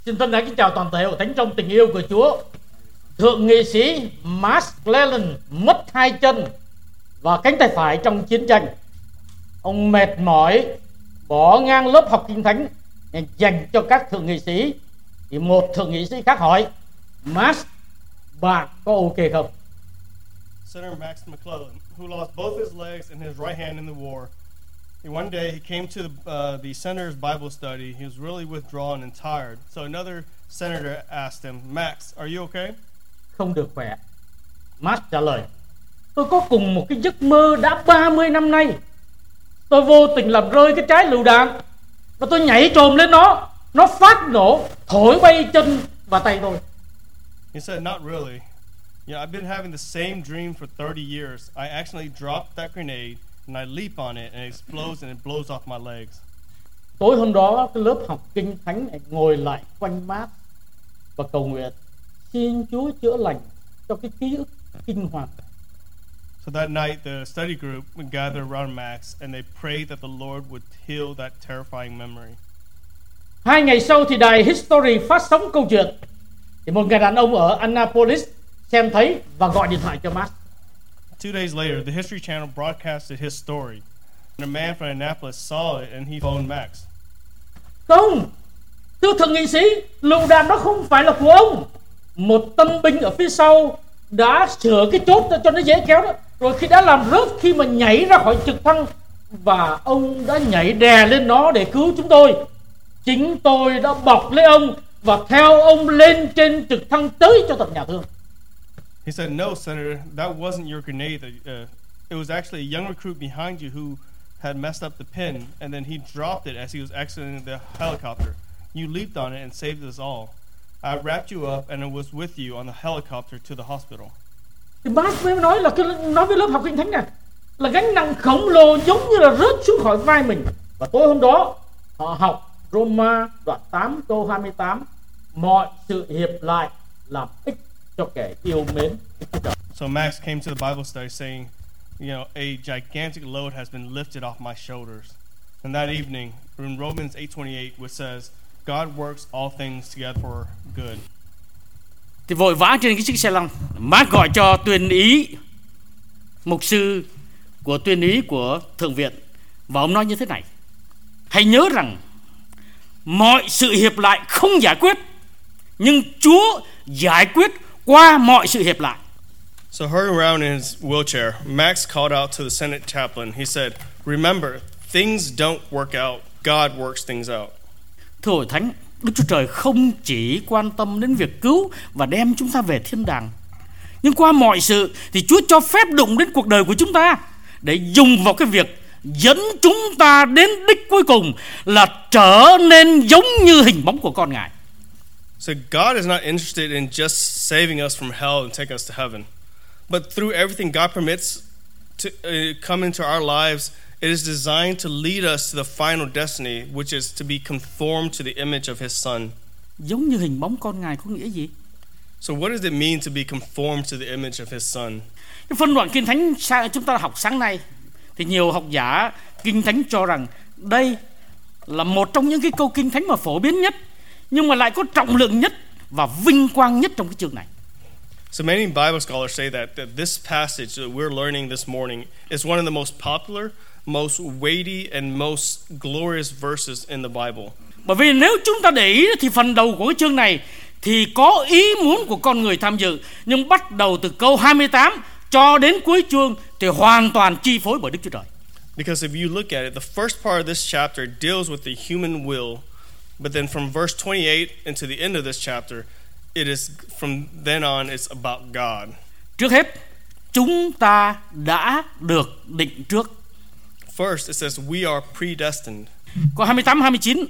Xin thân ái kính chào toàn thể hội thánh trong tình yêu của Chúa. Thượng nghị sĩ McClellan mất 2 chân và cánh tay phải trong chiến tranh. Ông mệt mỏi bỏ ngang lớp học kinh thánh dành cho các thượng nghị sĩ. Thì một thượng nghị sĩ khác hỏi: Max, bạn có ok không? Senator Max McClellan, who lost both his legs and his right hand in the war. One day he came to the senator's Bible study. He was really withdrawn and tired. So another senator asked him, Max, are you okay? Không được khỏe. Max trả lời: tôi có cùng một cái giấc mơ đã 30 năm nay. Tôi vô tình làm rơi cái trái lựu đạn và tôi nhảy trồm lên nó phát nổ, thổi bay chân và tay tôi. He said, not really. I've been having the same dream for 30 years. I actually dropped that grenade and I leap on it and it explodes and it blows off my legs. Tối hôm đó, cái lớp học kinh thánh này ngồi lại quanh Max và cầu nguyện xin Chúa chữa lành cho cái ký ức kinh hoàng. So that night, the study group would gather around Max and they prayed that the Lord would heal that terrifying memory. 2 ngày sau thì đài History phát sóng câu chuyện. Thì một người đàn ông ở Annapolis xem thấy và gọi điện thoại cho Max. 2 days later, the History Channel broadcasted his story. And a man from Annapolis saw it and he phoned Max. Không, thưa thượng nghị sĩ, lựu đạn đó không phải là của ông. Một tân binh ở phía sau đã sửa cái chốt cho nó dễ kéo đó. Rồi khi đã làm rớt, khi mà nhảy ra khỏi trực thăng, và ông đã nhảy đè lên nó để cứu chúng tôi. Chính tôi đã bọc lấy ông và theo ông lên trên trực thăng tới cho tận nhà thương. He said, no, Senator, that wasn't your grenade. It was actually a young recruit behind you who had messed up the pin, and then he dropped it as he was exiting the helicopter. You leaped on it and saved us all. I wrapped you up and I was with you on the helicopter to the hospital. Thì bác mới nói với lớp học kinh thánh này là gánh nặng khổng lồ giống như là rớt xuống khỏi vai mình. Và tối hôm đó họ học Roma đoạn 8 câu 28: mọi sự hiệp lại làm ích cho kẻ yêu mến. So Max came to the Bible study saying, a gigantic load has been lifted off my shoulders. And that evening, in Romans 8:28, which says, God works all things together for good. Thì vội vã trên cái chiếc xe lăn, Mark gọi cho tuyên ý, mục sư của tuyên ý của Thượng viện, và ông nói như thế này: hãy nhớ rằng mọi sự hiệp lại không giải quyết, nhưng Chúa giải quyết qua mọi sự hiệp lại. So hurrying around in his wheelchair, Max called out to the Senate chaplain. He said, remember, things don't work out. God works things out. Thưa hội thánh, Đức Chúa Trời không chỉ quan tâm đến việc cứu và đem chúng ta về thiên đàng, nhưng qua mọi sự thì Chúa cho phép đụng đến cuộc đời của chúng ta để dùng vào cái việc dẫn chúng ta đến đích cuối cùng là trở nên giống như hình bóng của con Ngài. So God is not interested in just saving us from hell and taking us to heaven. But through everything God permits to come into our lives, it is designed to lead us to the final destiny, which is to be conformed to the image of His Son. Giống như hình bóng con Ngài có nghĩa gì? So what does it mean to be conformed to the image of His Son? Cái phân đoạn kinh thánh chúng ta học sáng nay thì nhiều học giả kinh thánh cho rằng đây là một trong những cái câu kinh thánh mà phổ biến nhất, nhưng mà lại có trọng lượng nhất và vinh quang nhất trong cái chương này. So many Bible scholars say that this passage that we're learning this morning is one of the most popular, most weighty and most glorious verses in the Bible. Bởi vì nếu chúng ta để ý thì phần đầu của cái chương này thì có ý muốn của con người tham dự, nhưng bắt đầu từ câu 28 cho đến cuối chương thì hoàn toàn chi phối bởi Đức Chúa Trời. Because if you look at it, the first part of this chapter deals with the human will, but then from verse 28 into the end of this chapter, it is from then on it's about God. Trước hết, chúng ta đã được định trước. First, it says we are predestined. Câu 28-29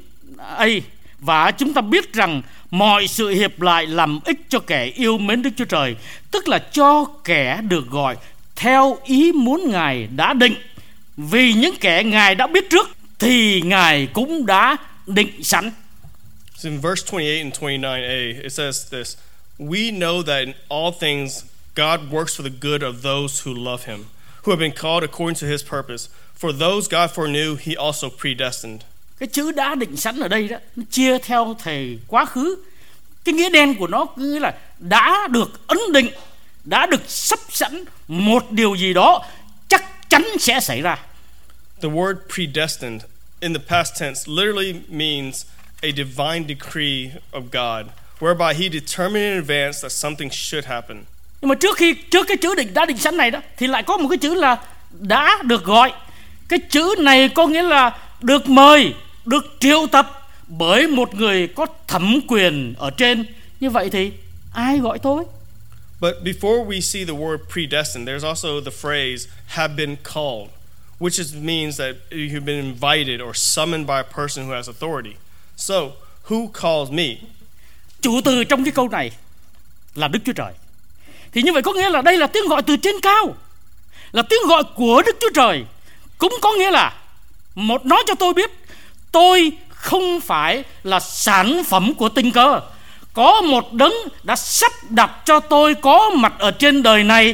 và chúng ta biết rằng mọi sự hiệp lại làm ích cho kẻ yêu mến Đức Chúa Trời, tức là cho kẻ được gọi theo ý muốn Ngài đã định. Vì những kẻ Ngài đã biết trước thì Ngài cũng đã định sẵn. So in verse 28 and 29a, it says this: we know that in all things God works for the good of those who love Him, who have been called according to His purpose. For those God foreknew, He also predestined. Cái chữ đã định sẵn ở đây đó, nó chia theo thời quá khứ. Cái nghĩa đen của nó nghĩa là đã được ấn định, đã được sắp sẵn một điều gì đó chắc chắn sẽ xảy ra. The word predestined in the past tense literally means a divine decree of God, whereby he determined in advance that something should happen. Nhưng mà trước cái chữ đã định sẵn này đó thì lại có một cái chữ là đã được gọi. Cái chữ này có nghĩa là được mời, được triệu tập bởi một người có thẩm quyền ở trên. Như vậy thì ai gọi tôi? But before we see the word predestined, there's also the phrase have been called, which means that you've been invited or summoned by a person who has authority. So, who calls me? Chủ từ trong cái câu này là Đức Chúa Trời. Thì như vậy có nghĩa là đây là tiếng gọi từ trên cao, là tiếng gọi của Đức Chúa Trời. Cũng có nghĩa là nói cho tôi biết tôi không phải là sản phẩm của tình cờ. Có một đấng đã sắp đặt cho tôi có mặt ở trên đời này,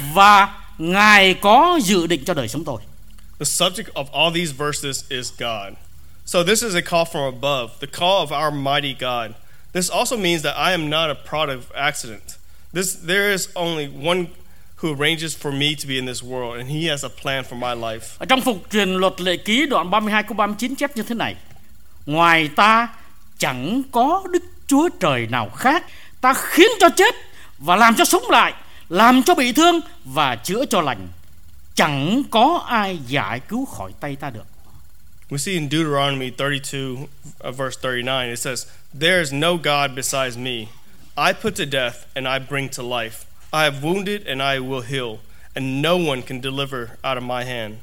và Ngài có dự định cho đời sống tôi. The subject of all these verses is God. So this is a call from above, the call of our mighty God. This also means that I am not a product of accident. There is only one who arranges for me to be in this world, and he has a plan for my life. Ở trong Phục truyền luật Lệ Ký đoạn 32 câu 39 chép như thế này: ngoài ta chẳng có Đức Chúa Trời nào khác. Ta khiến cho chết và làm cho sống lại, làm cho bị thương và chữa cho lành. Chẳng có ai giải cứu khỏi tay ta được. We see in Deuteronomy 32 verse 39, it says, there is no God besides me. I put to death and I bring to life. I have wounded and I will heal, and no one can deliver out of my hand.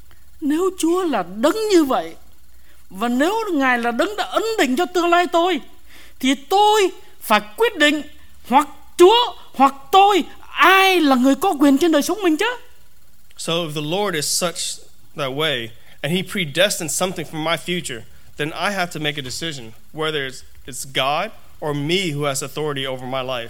Nếu Chúa là đấng như vậy, và nếu Ngài là đấng đã ấn định cho tương lai tôi, thì tôi phải quyết định hoặc Chúa hoặc tôi, ai là người có quyền trên đời sống mình chứ. So if the Lord is such that way, and he predestined something for my future, then I have to make a decision whether it's God or me who has authority over my life.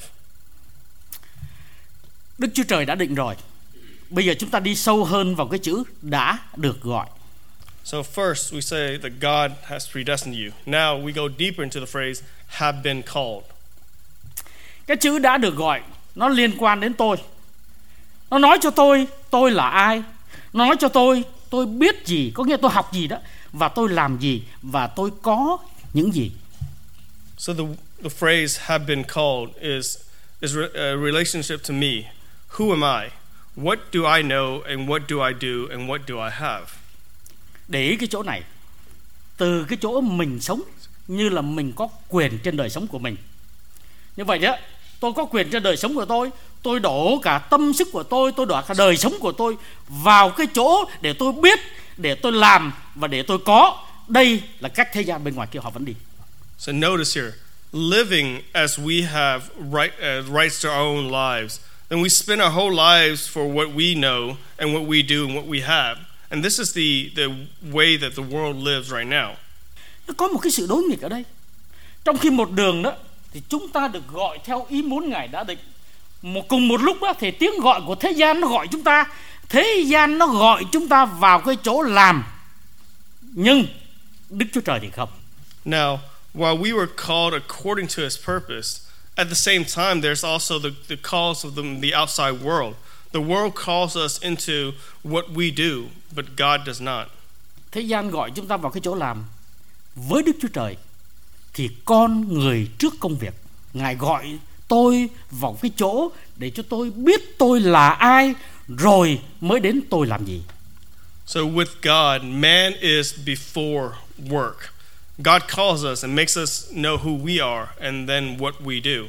Đức Chúa Trời đã định rồi. Bây giờ chúng ta đi sâu hơn vào cái chữ đã được gọi. So first we say that God has predestined you. Now we go deeper into the phrase have been called. Cái chữ đã được gọi nó liên quan đến tôi. Nó nói cho tôi là ai. Nó nói cho tôi biết gì, có nghĩa tôi học gì đó, và tôi làm gì, và tôi có những gì. So the phrase have been called is a relationship to me. Who am I? What do I know, and what do I do, and what do I have? Để ý cái chỗ này. Từ cái chỗ mình sống, như là mình có quyền trên đời sống của mình. Như vậy đó, tôi có quyền trên đời sống của tôi đổ cả tâm sức của tôi đổ cả đời sống của tôi vào cái chỗ để tôi biết, để tôi làm và để tôi có. Đây là cách thế gian bên ngoài kia họ vẫn đi. So notice here, living as we have rights to our own lives, then we spend our whole lives for what we know and what we do and what we have. And this is the way that the world lives right now. Nó có một cái sự đối nghịch ở đây. Trong khi một đường đó thì chúng ta được gọi theo ý muốn Ngài đã định. Cùng một lúc đó thì tiếng gọi của thế gian nó gọi chúng ta. Thế gian nó gọi chúng ta vào cái chỗ làm. Nhưng Đức Chúa Trời thì không. Now, while we were called according to His purpose, at the same time there's also the calls of the outside world. The world calls us into what we do, but God does not. Thế gian gọi chúng ta vào cái chỗ làm. Với Đức Chúa Trời thì con người trước công việc. Ngài gọi tôi vào cái chỗ để cho tôi biết tôi là ai, rồi mới đến tôi làm gì. So with God, man is before work. God calls us and makes us know who we are, and then what we do.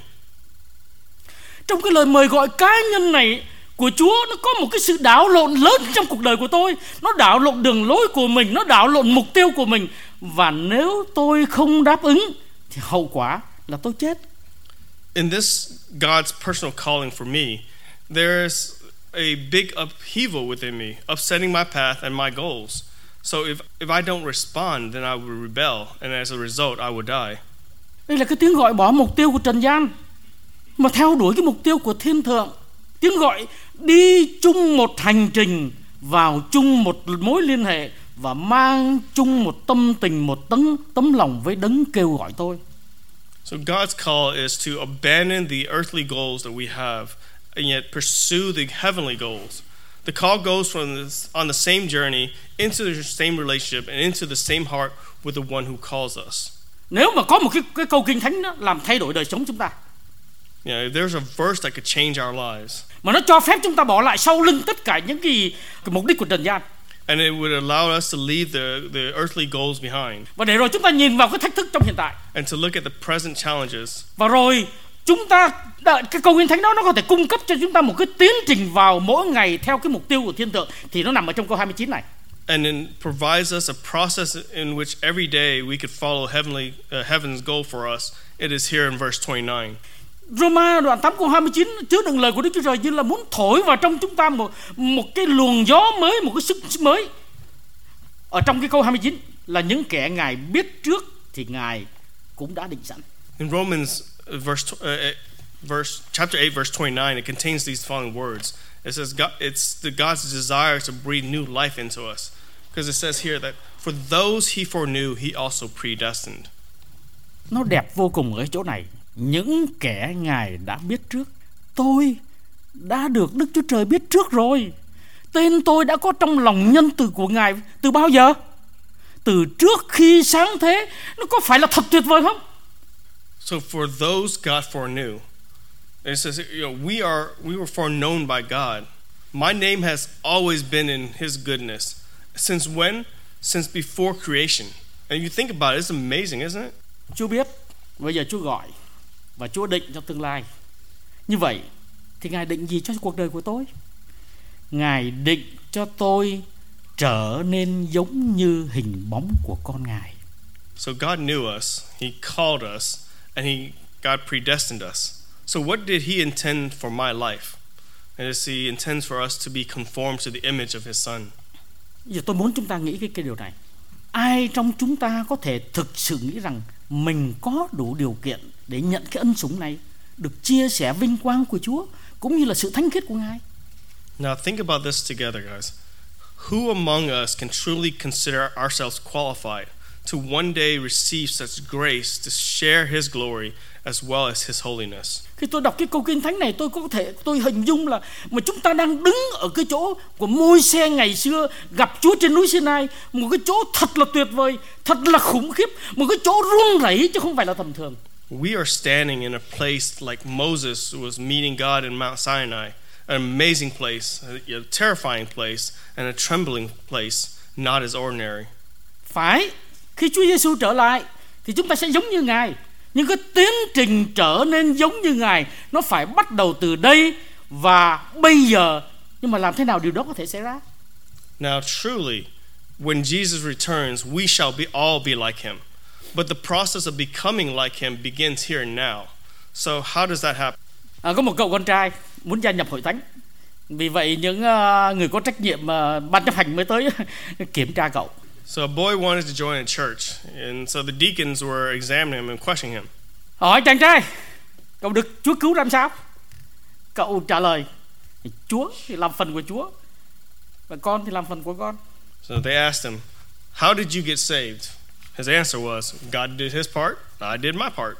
Trong cái lời mời gọi cá nhân này của Chúa, nó có một cái sự đảo lộn lớn trong cuộc đời của tôi. Nó đảo lộn đường lối của mình, nó đảo lộn mục tiêu của mình. Và nếu tôi không đáp ứng thì hậu quả là tôi chết. In this God's personal calling for me, there's a big upheaval within me, upsetting my path and my goals. So if I don't respond, then I will rebel, and as a result, I will die. Đây là cái tiếng gọi bỏ mục tiêu của trần gian mà theo đuổi cái mục tiêu của thiên thượng. Tiếng gọi đi chung một hành trình, vào chung một mối liên hệ và mang chung một tâm tình, một tấm lòng với đấng kêu gọi tôi. So God's call is to abandon the earthly goals that we have and yet pursue the heavenly goals. The call goes on the same journey into the same relationship and into the same heart with the one who calls us. Nếu mà có một cái câu kinh thánh đó làm thay đổi đời sống chúng ta, If there's a verse that could change our lives, mà nó cho phép chúng ta bỏ lại sau lưng tất cả những cái mục đích của trần gian, and it would allow us to leave the earthly goals behind, và để rồi chúng ta nhìn vào cái thách thức trong hiện tại, and to look at the present challenges. và rồi chúng ta cái câu kinh thánh đó nó có thể cung cấp cho chúng ta một cái tiến trình vào mỗi ngày theo cái mục tiêu của thiên thượng, thì nó nằm ở trong câu 29 này. And it provides us a process in which every day we could follow heaven's goal for us. It is here in verse 29. Roma đoạn 8 câu 29 chứa đựng lời của Đức Chúa Trời như là muốn thổi vào trong chúng ta một cái luồng gió mới, một cái sức mới. Ở trong cái câu 29 là những kẻ Ngài biết trước thì Ngài cũng đã định sẵn. In Romans chapter 8 verse 29, it contains these following words. It says it's God's desire to breathe new life into us, because it says here that for those He foreknew, He also predestined. Nó đẹp vô cùng ở chỗ này. Những kẻ Ngài đã biết trước. Tôi đã được Đức Chúa Trời biết trước rồi. Tên tôi đã có trong lòng nhân từ của Ngài từ bao giờ? Từ trước khi sáng thế. Nó có phải là thật tuyệt vời không? So for those God foreknew, it says, we were foreknown by God. My name has always been in His goodness. Since when? Since before creation. And you think about it, it's amazing, isn't it? Chúa biết, bây giờ Chúa gọi và Chúa định cho tương lai. Như vậy thì Ngài định gì cho cuộc đời của tôi? Ngài định cho tôi trở nên giống như hình bóng của con Ngài. So God knew us, He called us, and God predestined us. So what did He intend for my life? And He intends for us to be conformed to the image of His Son. Giờ tôi muốn chúng ta nghĩ cái điều này. Ai trong chúng ta có thể thực sự nghĩ rằng mình có đủ điều kiện để nhận cái ân sủng này, được chia sẻ vinh quang của Chúa cũng như là sự thánh khiết của Ngài? Now think about this together, guys. Who among us can truly consider ourselves qualified to one day receive such grace to share His glory as well as His holiness? Khi tôi đọc cái câu kinh thánh này, tôi hình dung là mà chúng ta đang đứng ở cái chỗ của Môi-se ngày xưa gặp Chúa trên núi Sinai, một cái chỗ thật là tuyệt vời, thật là khủng khiếp, một cái chỗ run rẩy chứ không phải là tầm thường. We are standing in a place like Moses was meeting God in Mount Sinai, an amazing place, a terrifying place, and a trembling place, not as ordinary. Phải, khi Chúa Giêsu trở lại thì chúng ta sẽ giống như Ngài. Nhưng cái tiến trình trở nên giống như Ngài nó phải bắt đầu từ đây và bây giờ. Nhưng mà làm thế nào điều đó có thể xảy ra? Now truly, when Jesus returns, we shall all be like Him. But the process of becoming like Him begins here and now. So how does that happen? Có một cậu con trai muốn gia nhập hội thánh. Vì vậy những người có trách nhiệm ban chấp hành mới tới kiểm tra cậu. So a boy wanted to join a church, and so the deacons were examining him and questioning him. Hỏi chàng trai, cậu được Chúa cứu làm sao? Cậu trả lời, Chúa thì làm phần của Chúa, và con thì làm phần của con. So they asked him, how did you get saved? His answer was, God did His part, I did my part.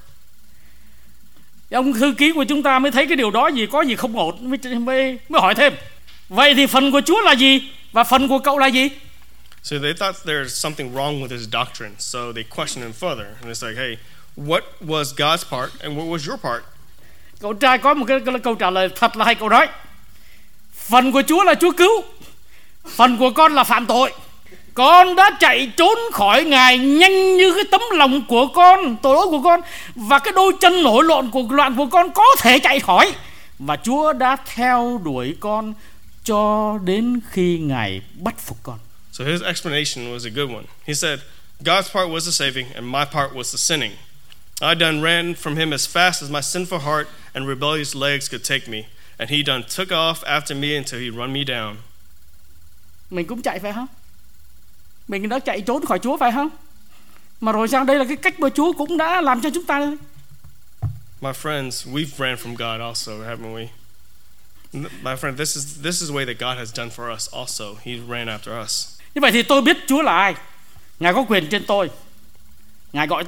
Ông thư ký của chúng ta mới thấy cái điều đó có gì không ổn, mới hỏi thêm, vậy thì phần của Chúa là gì và phần của cậu là gì? So they thought there's something wrong with his doctrine, so they questioned him further, and it's like, hey, what was God's part and what was your part? Cậu trai có một cái câu trả lời thật là hay. Cậu nói, phần của Chúa là Chúa cứu, phần của con là phạm tội. Con đã chạy trốn khỏi Ngài nhanh như cái tấm lòng của con, tội lỗi của con, và cái đôi chân nổi loạn của con có thể chạy khỏi, và Chúa đã theo đuổi con cho đến khi Ngài bắt phục con. So his explanation was a good one. He said, God's part was the saving and my part was the sinning. I done ran from Him as fast as my sinful heart and rebellious legs could take me, and He done took off after me until He run me down. Mình cũng chạy phải không? Mình đã chạy trốn khỏi Chúa phải không? Mà rồi sang đây là cái cách mà Chúa cũng đã làm cho chúng ta. My friends, we've ran from God also, haven't we? My friend, this is the way that God has done for us also. He ran after us. Như vậy thì tôi biết Chúa là ai. Ngài có quyền trên tôi. Ngài gọi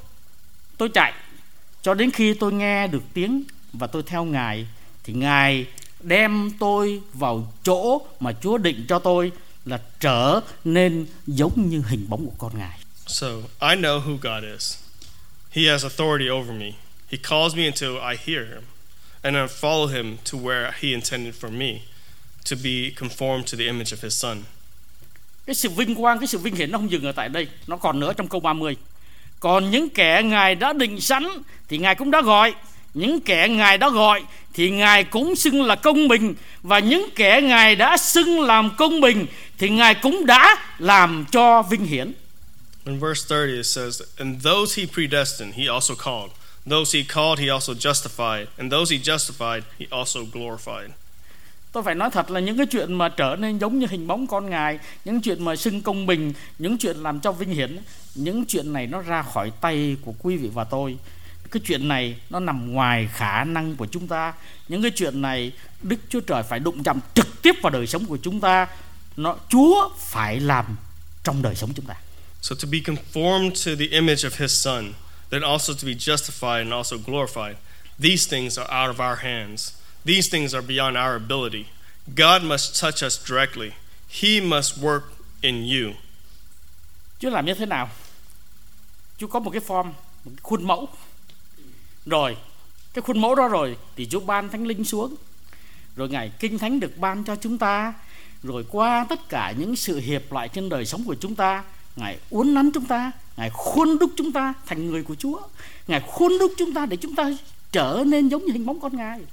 tôi chạy cho đến khi tôi nghe được tiếng và tôi theo Ngài, thì Ngài đem tôi vào chỗ mà Chúa định cho tôi là trở nên giống như hình bóng của con Ngài. So I know who God is. He has authority over me. He calls me until I hear him, and I follow him to where he intended for me, to be conformed to the image of his son. Cái sự vinh quang, cái sự vinh hiển nó không dừng ở tại đây, nó còn nữa trong câu 30. Còn những kẻ Ngài đã định sẵn thì Ngài cũng đã gọi. Những kẻ Ngài đã gọi thì Ngài cũng xưng là công bình. Và những kẻ Ngài đã xưng làm công bình thì Ngài cũng đã làm cho vinh hiển. In verse 30 it says, and those he predestined, he also called. Those he called, he also justified. And those he justified, he also glorified. Tôi phải nói thật là những cái chuyện mà trở nên giống như hình bóng con Ngài, những chuyện mà xưng công bình, những chuyện làm cho vinh hiển, những chuyện này nó ra khỏi tay của quý vị và tôi. Cái chuyện này nó nằm ngoài khả năng của chúng ta. Những cái chuyện này Đức Chúa Trời phải đụng chạm trực tiếp vào đời sống của chúng ta. Chúa phải làm trong đời sống chúng ta. So to be conformed to the image of his son, then also to be justified and also glorified. These things are out of our hands. These things are beyond our ability. God must touch us directly. He must work in you. Chúa làm như thế nào? Chúa có một cái form, một cái khuôn mẫu. Rồi, cái khuôn mẫu đó rồi thì Chúa ban Thánh Linh xuống. Rồi Ngài Kinh Thánh được ban cho chúng ta. Rồi qua tất cả những sự hiệp lại trên đời sống của chúng ta, Ngài uốn nắn chúng ta, Ngài khuôn đúc chúng ta thành người của Chúa. Ngài khuôn đúc chúng ta để chúng ta trở nên giống như hình bóng con Ngài.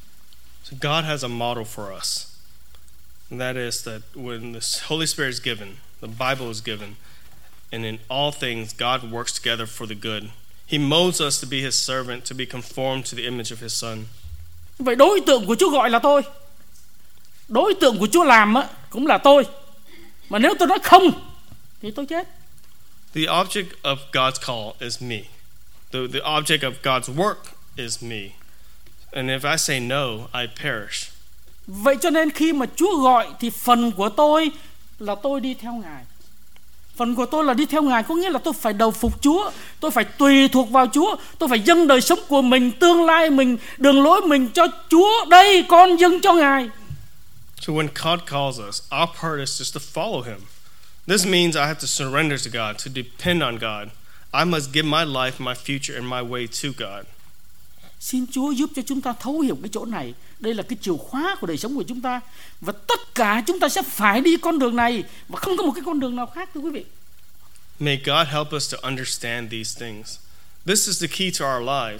So God has a model for us. And that is that when the Holy Spirit is given, the Bible is given, and in all things God works together for the good. He molds us to be his servant, to be conformed to the image of his son. Vậy đối tượng của Chúa gọi là tôi. Đối tượng của Chúa làm cũng là tôi. Mà nếu tôi nói không thì tôi chết. The object of God's call is me. The object of God's work is me. And if I say no, I perish. Vậy cho nên khi mà Chúa gọi thì phần của tôi là tôi đi theo Ngài. Phần của tôi là đi theo Ngài, có nghĩa là tôi phải đầu phục Chúa, tôi phải tùy thuộc vào Chúa, tôi phải dâng đời sống của mình, tương lai mình, đường lối mình cho Chúa. Đây, con dâng cho Ngài. So when God calls us, our part is just to follow him. This means I have to surrender to God, to depend on God. I must give my life, my future, and my way to God. Xin Chúa giúp cho chúng ta thấu hiểu cái chỗ này. Đây là cái chìa khóa của đời sống của chúng ta. Và tất cả chúng ta sẽ phải đi con đường này, và không có một cái con đường nào khác, thưa quý vị. May God help us to understand these things. This is the key to our life.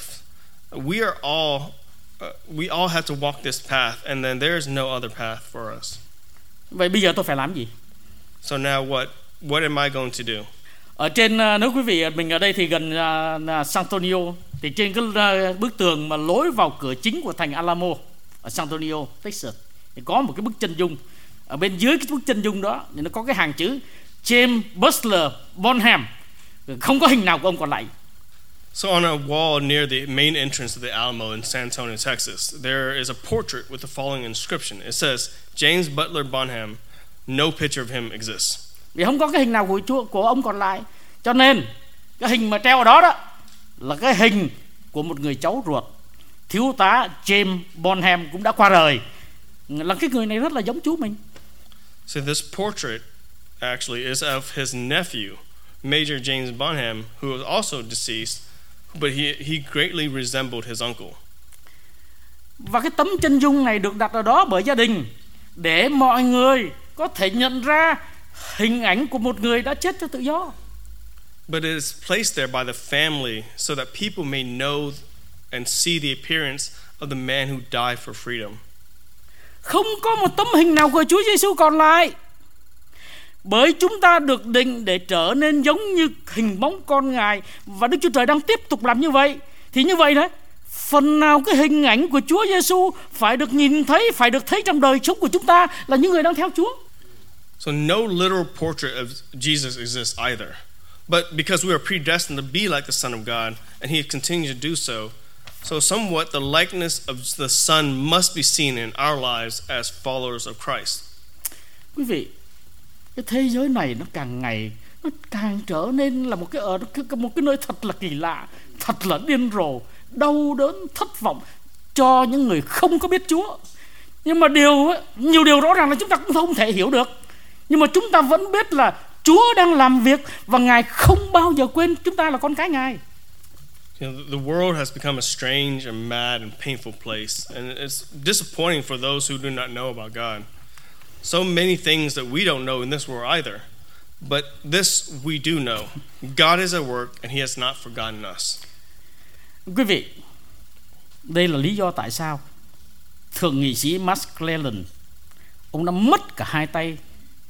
We all have to walk this path, and then there is no other path for us. Vậy bây giờ tôi phải làm gì? So now what am I going to do? Ở trên, nếu quý vị mình ở đây thì gần San Antonio, thì trên cái bức tường mà lối vào cửa chính của thành Alamo ở San Antonio, Texas, thì có một cái bức chân dung. Ở bên dưới cái bức chân dung đó thì nó có cái hàng chữ James Butler Bonham. Không có hình nào của ông còn lại. So on a wall near the main entrance of the Alamo in San Antonio, Texas, there is a portrait with the following inscription. It says, James Butler Bonham, no picture of him exists. Vì không có cái hình nào của ông còn lại, cho nên cái hình mà treo ở đó đó là cái hình của một người cháu ruột, thiếu tá James Bonham, cũng đã qua đời. Là cái người này rất là giống chú mình. So this portrait actually is of his nephew, Major James Bonham, who was also deceased, but he greatly resembled his uncle. Và cái tấm chân dung này được đặt ở đó bởi gia đình để mọi người có thể nhận ra hình ảnh của một người đã chết cho tự do. But it is placed there by the family so that people may know and see the appearance of the man who died for freedom. Không có một tấm hình nào của Chúa Giêsu còn lại, bởi chúng ta được định để trở nên giống như hình bóng con Ngài, và Đức Chúa Trời đang tiếp tục làm như vậy. Thì như vậy đấy, phần nào cái hình ảnh của Chúa Giêsu phải được nhìn thấy, phải được thấy trong đời sống của chúng ta là những người đang theo Chúa. So no literal portrait of Jesus exists either. But because we are predestined to be like the Son of God, and he continues to do so somewhat the likeness of the Son must be seen in our lives as followers of Christ. Quý vị, cái thế giới này nó càng ngày nó càng trở nên là một cái nơi thật là kỳ lạ, thật là điên rồ, đau đớn, thất vọng cho những người không có biết Chúa. Nhưng mà nhiều điều rõ ràng là chúng ta cũng không thể hiểu được. Nhưng mà chúng ta vẫn biết là Chúa đang làm việc và Ngài không bao giờ quên chúng ta là con cái Ngài. You know, the world has become a strange and mad and painful place, and it's disappointing for those who do not know about God. So many things that we don't know in this world either. But this we do know. God is at work and He has not forgotten us. Quý vị, đây là lý do tại sao thượng nghị sĩ McClellan, ông đã mất cả hai tay,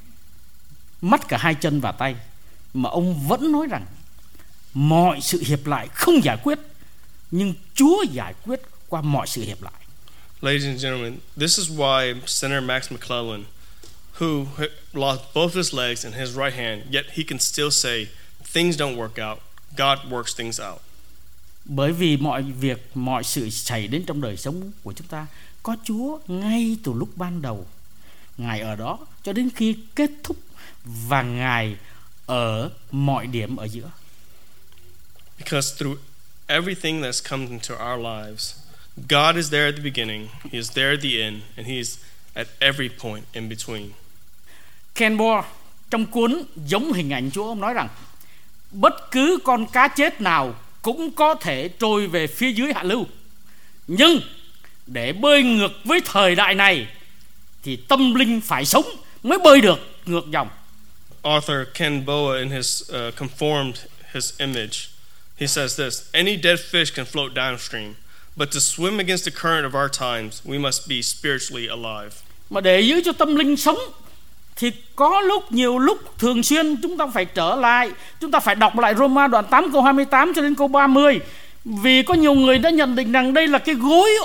mất cả hai chân và tay, mà ông vẫn nói rằng mọi sự hiệp lại không giải quyết, nhưng Chúa giải quyết qua mọi sự hiệp lại. Ladies and gentlemen, this is why Senator Max McClellan, who lost both his legs and his right hand, yet he can still say, things don't work out, God works things out. Bởi vì mọi sự xảy đến trong đời sống của chúng ta có Chúa ngay từ lúc ban đầu. Ngài ở đó cho đến khi kết thúc, và Ngài ở mọi điểm ở giữa. Because through everything that's come into our lives, God is there at the beginning, He is there at the end, and He is at every point in between. Ken Moore trong cuốn Giống hình ảnh Chúa, ông nói rằng bất cứ con cá chết nào cũng có thể trôi về phía dưới hạ lưu, nhưng để bơi ngược với thời đại này thì tâm linh phải sống mới bơi được ngược dòng. Author Ken Boa, in his conformed his image, he says this: any dead fish can float downstream, but to swim against the current of our times, we must be spiritually alive. Mà để giữ cho tâm linh sống thì có nhiều lúc thường xuyên chúng ta phải trở lại, chúng ta phải đọc lại Roma đoạn 8 câu 28 cho đến câu 30. Vì có nhiều người đã nhận định rằng đây là cái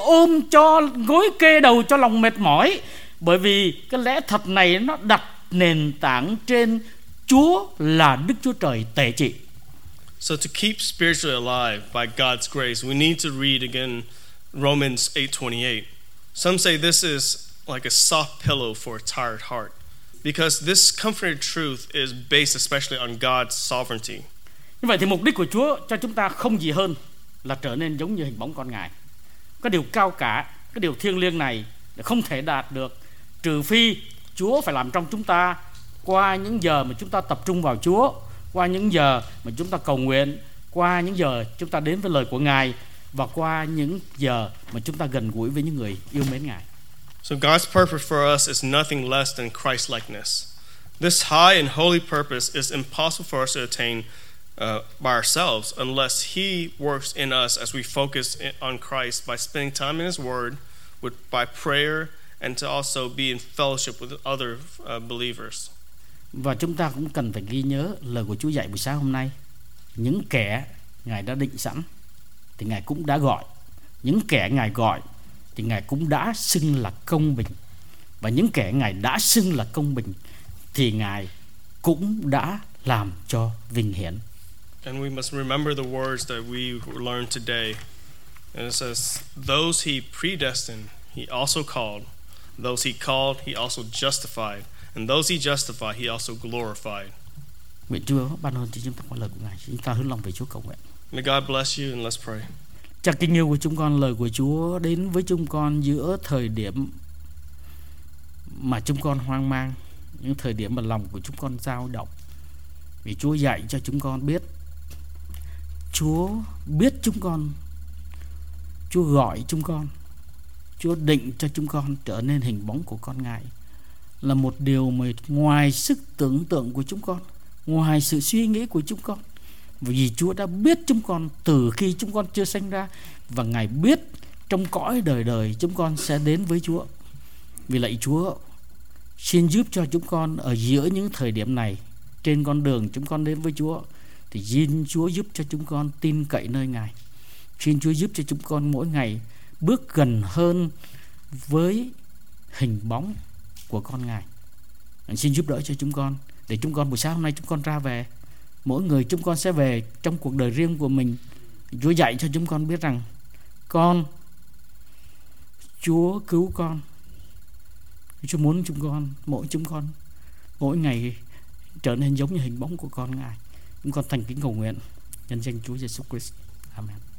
gối kê đầu cho lòng mệt mỏi, bởi vì cái lẽ thật này nó đặt nền tảng trên Chúa là Đức Chúa Trời tể trị. So to keep spiritually alive by God's grace, we need to read again Romans 8:28. Some say this is like a soft pillow for a tired heart, because this comforting truth is based especially on God's sovereignty. Như vậy thì mục đích của Chúa cho chúng ta không gì hơn là trở nên giống như hình bóng con Ngài. Cái điều cao cả, cái điều thiêng liêng này không thể đạt được trừ phi Chúa phải làm trong chúng ta qua những giờ mà chúng ta tập trung vào Chúa, qua những giờ mà chúng ta cầu nguyện, qua những giờ chúng ta đến với lời của Ngài, và qua những giờ mà chúng ta gần gũi với những người yêu mến Ngài. So God's purpose for us is nothing less than Christ-likeness. This high and holy purpose is impossible for us to attain by ourselves unless He works in us as we focus on Christ by spending time in His Word, by prayer, and to also be in fellowship with other believers. Và chúng ta cũng cần phải ghi nhớ lời của Chúa dạy buổi sáng hôm nay. Những kẻ Ngài đã định sẵn thì Ngài cũng đã gọi. Những kẻ Ngài gọi thì Ngài cũng đã xưng là công bình. Và những kẻ Ngài đã xưng là công bình thì Ngài cũng đã làm cho vinh hiển. And we must remember the words that we learned today. And it says, those He predestined, He also called. Those He called, He also justified. And those He justified, He also glorified. Nguyện Chúa ban ơn cho chúng ta qua lời của Ngài. Chúng ta hướng lòng về Chúa cầu nguyện. May God bless you, and let's pray. Cha kính yêu của chúng con, lời của Chúa đến với chúng con giữa thời điểm mà chúng con hoang mang, những thời điểm mà lòng của chúng con dao động. Vì Chúa dạy cho chúng con biết, Chúa biết chúng con, Chúa gọi chúng con, Chúa định cho chúng con trở nên hình bóng của con Ngài, là một điều mà ngoài sức tưởng tượng của chúng con, ngoài sự suy nghĩ của chúng con. Vì Chúa đã biết chúng con từ khi chúng con chưa sanh ra, và Ngài biết trong cõi đời đời chúng con sẽ đến với Chúa. Vì lạy Chúa, xin giúp cho chúng con ở giữa những thời điểm này, trên con đường chúng con đến với Chúa, thì xin Chúa giúp cho chúng con tin cậy nơi Ngài. Xin Chúa giúp cho chúng con mỗi ngày bước gần hơn với hình bóng của con Ngài. Xin giúp đỡ cho chúng con, để chúng con buổi sáng hôm nay chúng con ra về, mỗi người chúng con sẽ về trong cuộc đời riêng của mình. Chúa dạy cho chúng con biết rằng Chúa cứu con. Chúa muốn chúng con mỗi ngày trở nên giống như hình bóng của con Ngài. Chúng con thành kính cầu nguyện nhân danh Chúa Giêsu Christ. Amen.